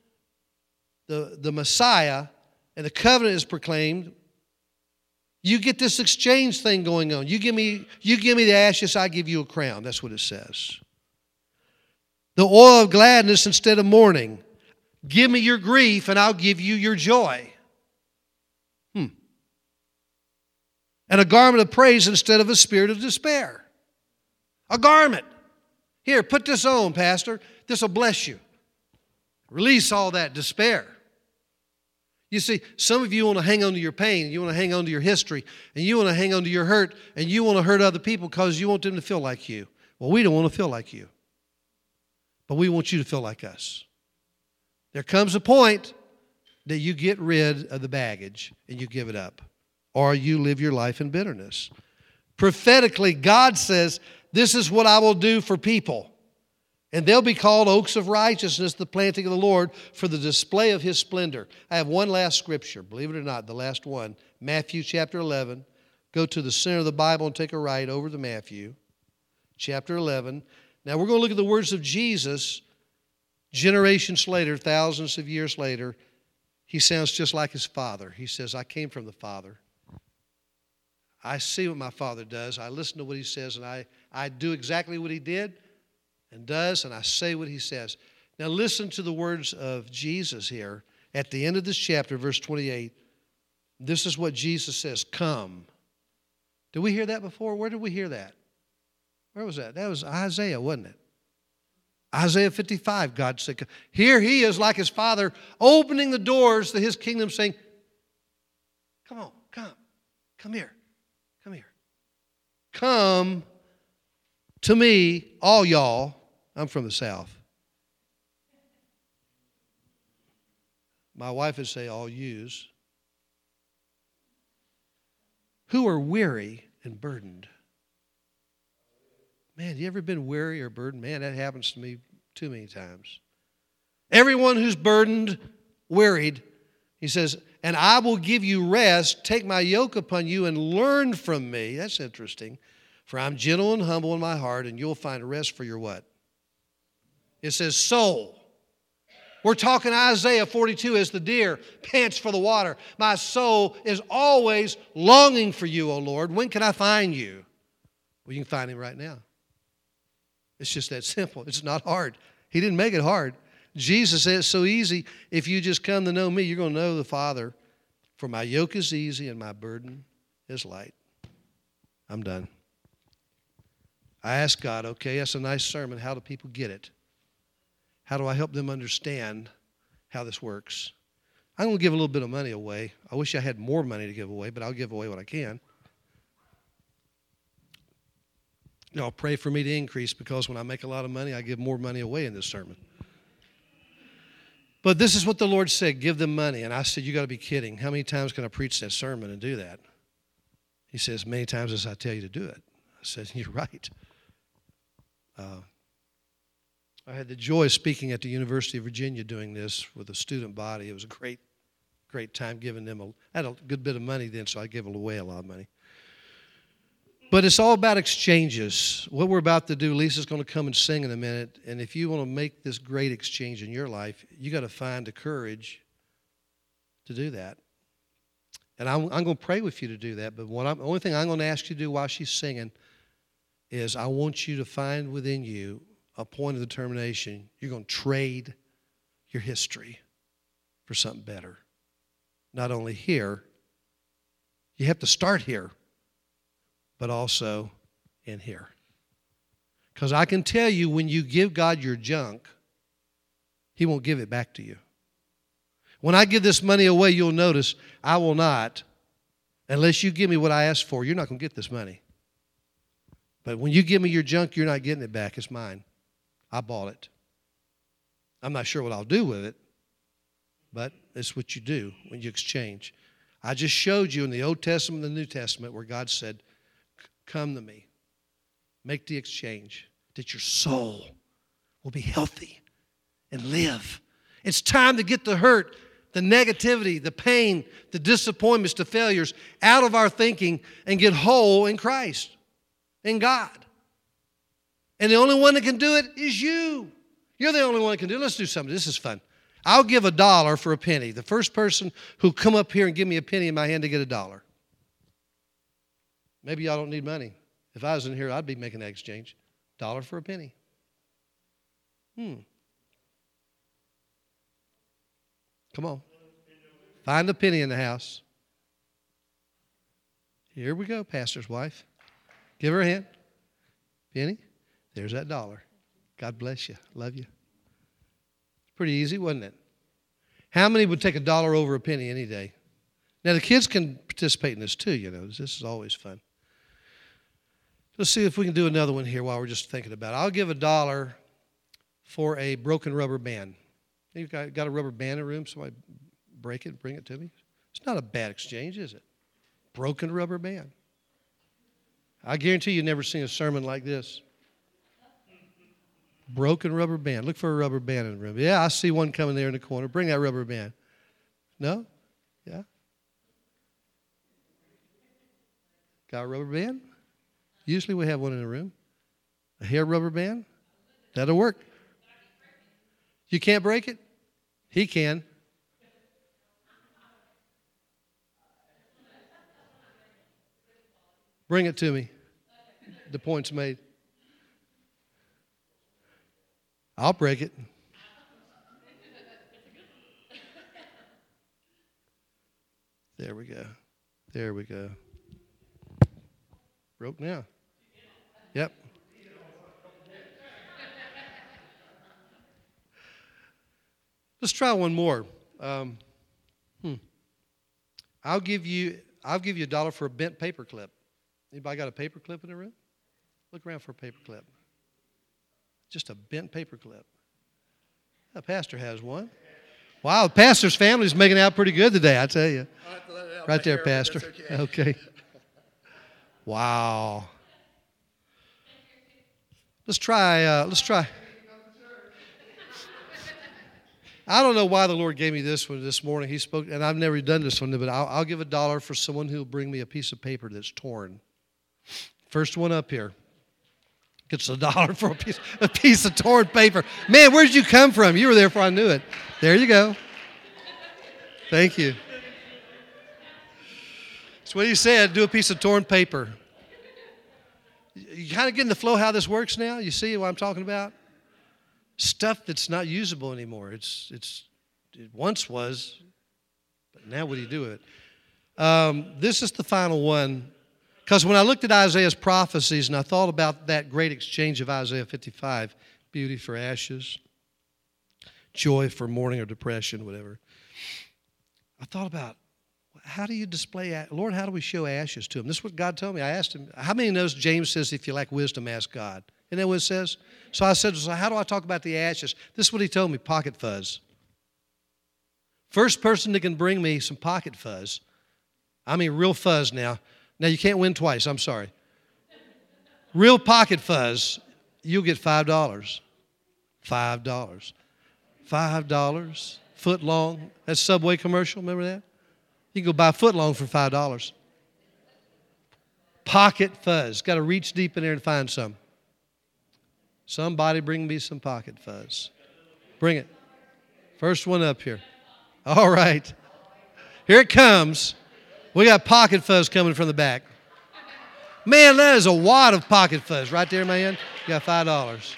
the, the Messiah and the covenant is proclaimed, you get this exchange thing going on. You give me, you give me the ashes, I give you a crown. That's what it says. The oil of gladness instead of mourning. Give me your grief and I'll give you your joy. Hmm. And a garment of praise instead of a spirit of despair. A garment. Here, put this on, Pastor. This will bless you. Release all that despair. You see, some of you want to hang on to your pain, you want to hang on to your history, and you want to hang on to your hurt, and you want to hurt other people because you want them to feel like you. Well, we don't want to feel like you. But we want you to feel like us. There comes a point that you get rid of the baggage and you give it up. Or you live your life in bitterness. Prophetically, God says, this is what I will do for people. And they'll be called oaks of righteousness, the planting of the Lord, for the display of His splendor. I have one last scripture, believe it or not, the last one. Matthew chapter eleven. Go to the center of the Bible and take a right over to Matthew chapter eleven. Now we're going to look at the words of Jesus. Generations later, thousands of years later, He sounds just like His Father. He says, I came from the Father. I see what my Father does. I listen to what He says, and I, I do exactly what He did and does, and I say what He says. Now listen to the words of Jesus here. At the end of this chapter, verse twenty-eight, this is what Jesus says, come. Did we hear that before? Where did we hear that? Where was that? That was Isaiah, wasn't it? Isaiah fifty-five, God said, here He is like His Father, opening the doors to His kingdom, saying, come on, come, come here, come here. Come to me, all y'all. I'm from the South. My wife would say, all yous. Who are weary and burdened. Man, you ever been weary or burdened? Man, that happens to me too many times. Everyone who's burdened, wearied, He says, and I will give you rest. Take my yoke upon you and learn from me. That's interesting. For I'm gentle and humble in my heart, and you'll find rest for your what? It says soul. We're talking Isaiah forty-two as the deer pants for the water. My soul is always longing for you, O Lord. When can I find you? Well, you can find Him right now. It's just that simple. It's not hard. He didn't make it hard. Jesus said it's so easy. If you just come to know me, you're going to know the Father. For my yoke is easy and my burden is light. I'm done. I asked God, okay, that's a nice sermon. How do people get it? How do I help them understand how this works? I'm going to give a little bit of money away. I wish I had more money to give away, but I'll give away what I can. Y'all pray for me to increase, because when I make a lot of money, I give more money away in this sermon. But this is what the Lord said, give them money. And I said, you got to be kidding. How many times can I preach that sermon and do that? He says, many times as I tell you to do it. I said, you're right. Uh, I had the joy of speaking at the University of Virginia doing this with a student body. It was a great, great time giving them a, I had a good bit of money then, so I gave away a lot of money. But it's all about exchanges. What we're about to do, Lisa's going to come and sing in a minute, and if you want to make this great exchange in your life, you got to find the courage to do that. And I'm, I'm going to pray with you to do that, but what I'm, the only thing I'm going to ask you to do while she's singing is I want you to find within you a point of determination. You're going to trade your history for something better. Not only here, you have to start here, but also in here. Because I can tell you, when you give God your junk, He won't give it back to you. When I give this money away, you'll notice I will not, unless you give me what I asked for, you're not going to get this money. But when you give me your junk, you're not getting it back. It's mine. I bought it. I'm not sure what I'll do with it, but it's what you do when you exchange. I just showed you in the Old Testament and the New Testament where God said, come to me. Make the exchange that your soul will be healthy and live. It's time to get the hurt, the negativity, the pain, the disappointments, the failures out of our thinking and get whole in Christ, in God. And the only one that can do it is you. You're the only one that can do it. Let's do something. This is fun. I'll give a dollar for a penny. The first person who'll come up here and give me a penny in my hand to get a dollar. Maybe y'all don't need money. If I was in here, I'd be making that exchange. Dollar for a penny. Hmm. Come on. Find a penny in the house. Here we go, pastor's wife. Give her a hand. Penny. There's that dollar. God bless you. Love you. It's pretty easy, wasn't it? How many would take a dollar over a penny any day? Now, the kids can participate in this too, you know. This is always fun. Let's see if we can do another one here while we're just thinking about it. I'll give a dollar for a broken rubber band. You've got, got a rubber band in a room, somebody break it, bring it to me. It's not a bad exchange, is it? Broken rubber band. I guarantee you've never seen a sermon like this. Broken rubber band. Look for a rubber band in the room. Yeah, I see one coming there in the corner. Bring that rubber band. No? Yeah? Got a rubber band? Usually we have one in the room. A hair rubber band? That'll work. You can't break it? He can. Bring it to me. The point's made. I'll break it. There we go. There we go. Broke now. Yep. Let's try one more. Um, hmm. I'll give you. I'll give you a dollar for a bent paper clip. Anybody got a paper clip in the room? Look around for a paper clip. Just a bent paper clip. The pastor has one. Wow, the pastor's family's making out pretty good today, I tell you. Right there, Pastor. Okay. okay. Wow. Let's try. Uh, let's try. I don't know why the Lord gave me this one this morning. He spoke, and I've never done this one, but I'll, I'll give a dollar for someone who will bring me a piece of paper that's torn. First one up here gets a dollar for a piece, a piece of torn paper. Man, where did you come from? You were there before I knew it. There you go. Thank you. That's what he said. Do a piece of torn paper. You kind of getting the flow how this works now? You see what I'm talking about? Stuff that's not usable anymore. It's it's it once was, but now what do you do with it? Um, this is the final one. Because when I looked at Isaiah's prophecies and I thought about that great exchange of Isaiah fifty-five, beauty for ashes, joy for mourning or depression, whatever, I thought about, how do you display, Lord, how do we show ashes to him? This is what God told me. I asked him, how many knows James says, if you lack wisdom, ask God? Isn't that what it says? So I said, so how do I talk about the ashes? This is what he told me, pocket fuzz. First person that can bring me some pocket fuzz, I mean real fuzz now. Now, you can't win twice, I'm sorry. Real pocket fuzz, you'll get five dollars. five dollars. five dollars, foot long. That Subway commercial, remember that? You can go buy a foot long for five dollars. Pocket fuzz. Got to reach deep in there and find some. Somebody bring me some pocket fuzz. Bring it. First one up here. All right. Here it comes. We got pocket fuzz coming from the back. Man, that is a wad of pocket fuzz right there, man. You got five dollars.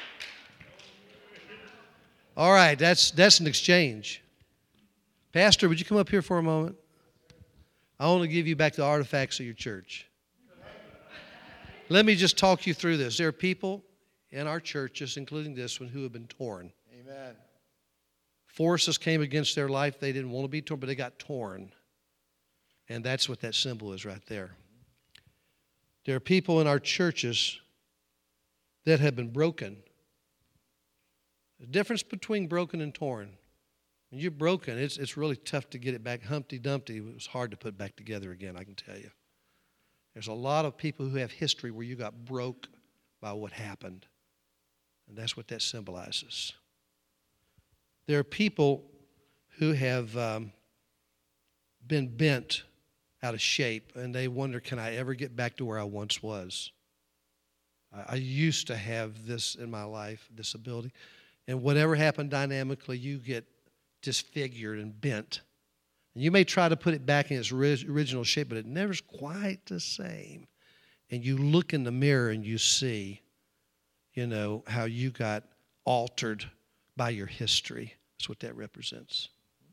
All right, that's that's an exchange. Pastor, would you come up here for a moment? I want to give you back the artifacts of your church. Let me just talk you through this. There are people in our churches, including this one, who have been torn. Amen. Forces came against their life. They didn't want to be torn, but they got torn. And that's what that symbol is right there. There are people in our churches that have been broken. The difference between broken and torn. When you're broken, it's it's really tough to get it back. Humpty Dumpty, it was hard to put back together again, I can tell you. There's a lot of people who have history where you got broke by what happened. And that's what that symbolizes. There are people who have um, been bent out of shape, and they wonder, can I ever get back to where I once was? I, I used to have this in my life, this ability. And whatever happened dynamically, you get disfigured and bent. And you may try to put it back in its original shape, but it never's quite the same. And you look in the mirror and you see, you know, how you got altered by your history. That's what that represents.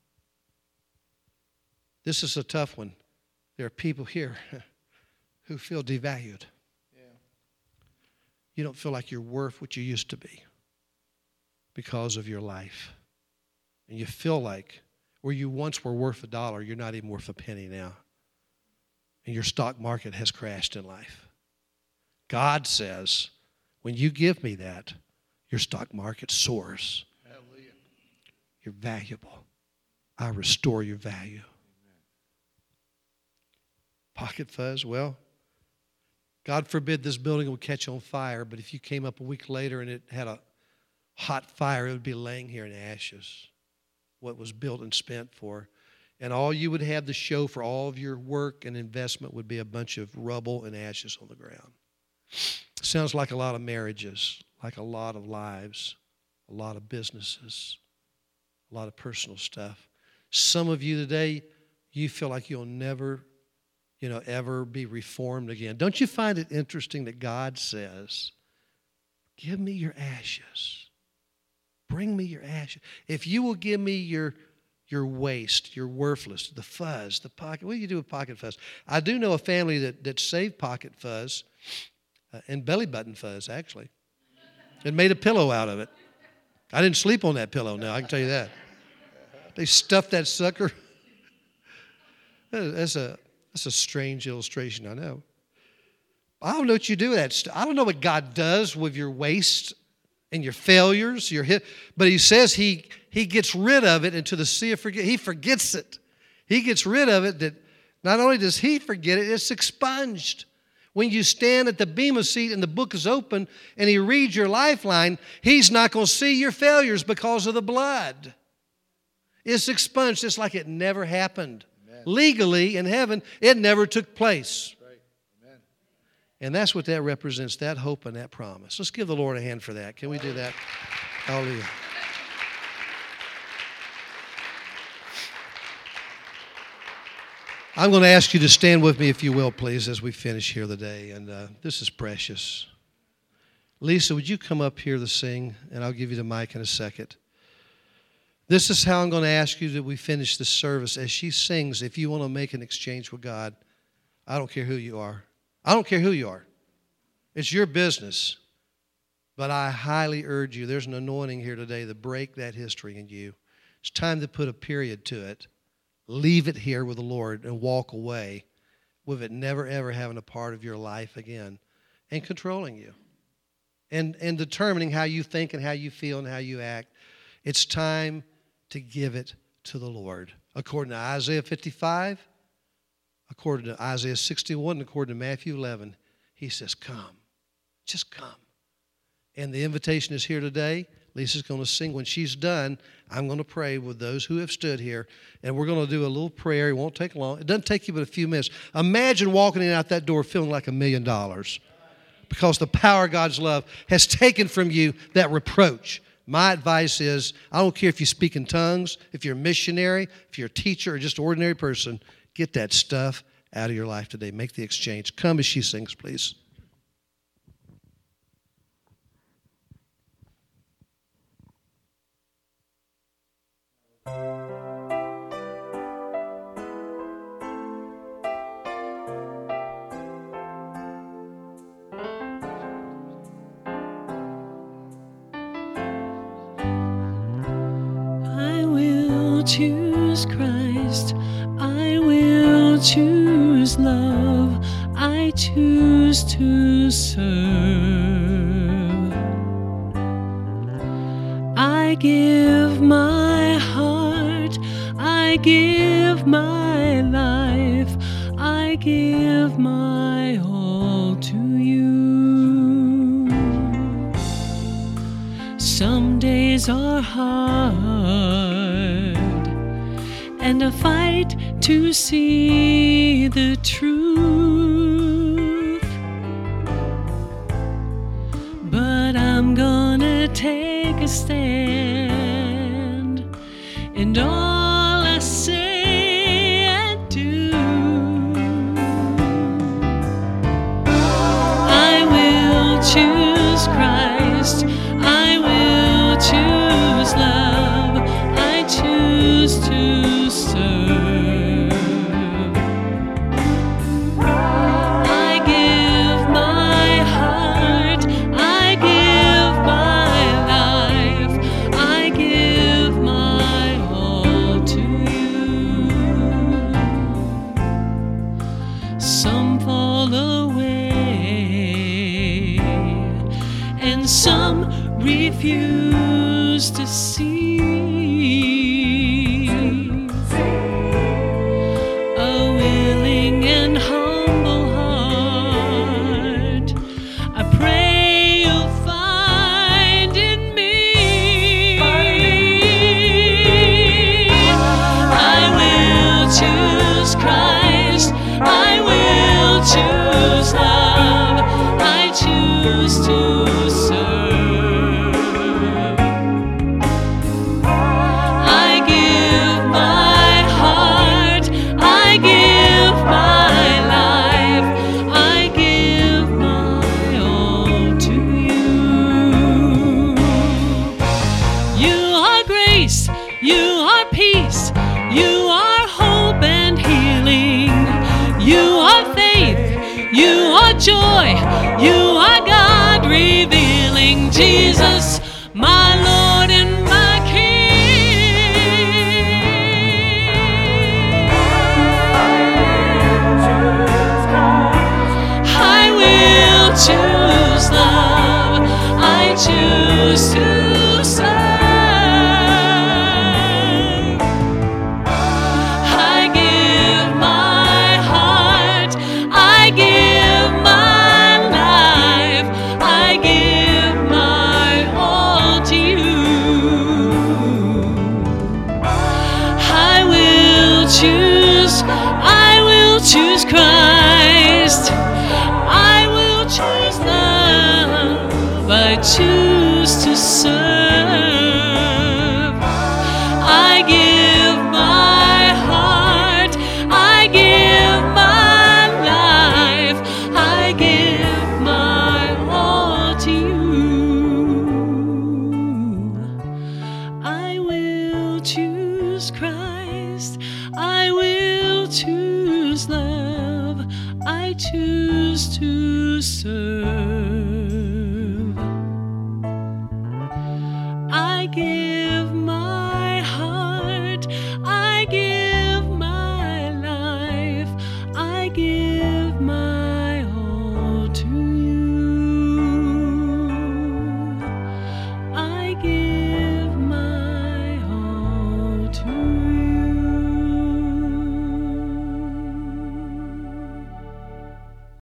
This is a tough one. There are people here who feel devalued. Yeah. You don't feel like you're worth what you used to be because of your life. And you feel like where you once were worth a dollar, you're not even worth a penny now. And your stock market has crashed in life. God says, when you give me that, your stock market soars. Hallelujah. You're valuable. I restore your value. Amen. Pocket fuzz, well, God forbid this building will catch on fire, but if you came up a week later and it had a hot fire, it would be laying here in ashes. What was built and spent for. And all you would have to show for all of your work and investment would be a bunch of rubble and ashes on the ground. Sounds like a lot of marriages, like a lot of lives, a lot of businesses, a lot of personal stuff. Some of you today, you feel like you'll never, you know, ever be reformed again. Don't you find it interesting that God says, give me your ashes. Bring me your ashes. If you will give me your, your waste, your worthless, the fuzz, the pocket. What do you do with pocket fuzz? I do know a family that, that saved pocket fuzz uh, and belly button fuzz, actually. And made a pillow out of it. I didn't sleep on that pillow now, I can tell you that. They stuffed that sucker. That's a, that's a strange illustration, I know. I don't know what you do with that stuff. I don't know what God does with your waste and your failures, your hit, but he says he he gets rid of it into the sea of forget. He forgets it. He gets rid of it. That not only does he forget it, it's expunged. When you stand at the bema seat and the book is open and he reads your lifeline, he's not going to see your failures because of the blood. It's expunged. It's like it never happened. Amen. Legally in heaven, it never took place. And that's what that represents, that hope and that promise. Let's give the Lord a hand for that. Can we do that? Hallelujah. I'm going to ask you to stand with me, if you will, please, as we finish here today. And uh, this is precious. Lisa, would you come up here to sing? And I'll give you the mic in a second. This is how I'm going to ask you that we finish this service. As she sings, if you want to make an exchange with God, I don't care who you are. I don't care who you are. It's your business. But I highly urge you, there's an anointing here today to break that history in you. It's time to put a period to it. Leave it here with the Lord and walk away with it never, ever having a part of your life again and controlling you and, and determining how you think and how you feel and how you act. It's time to give it to the Lord. According to Isaiah fifty-five, according to Isaiah sixty-one, and according to Matthew eleven, he says, come. Just come. And the invitation is here today. Lisa's going to sing. When she's done, I'm going to pray with those who have stood here. And we're going to do a little prayer. It won't take long. It doesn't take you but a few minutes. Imagine walking in out that door feeling like a million dollars. Because the power of God's love has taken from you that reproach. My advice is, I don't care if you speak in tongues, if you're a missionary, if you're a teacher, or just an ordinary person, get that stuff out of your life today. Make the exchange. Come as she sings, please. I will choose Christ. I will choose love. I choose to serve. I give my heart I give my life, I give my all to you. Some days are hard, and I fight to see the truth, but I'm gonna take a stand, and all I say and do, I will choose Christ, I will choose love, I choose to serve. I give my heart, I give my life, I give my all to you. Some fall away, and some refuse to see a willing and humble heart. I pray you'll find in me. I will choose Christ, I will choose love, I choose to serve. I give my heart, I give my life, I give my all to you. You are grace, you are peace, you are hope and healing, you are faith, you are joy, you are God revealing. Jesus, my Lord and my King. I will choose love, I choose to serve. I give my heart, I give my life, I give my all to you. I will choose, I will choose Christ, I will choose love, I choose to serve. I give my heart, I give my life, I give my all to you. I will choose Christ, I will choose love, I choose to serve.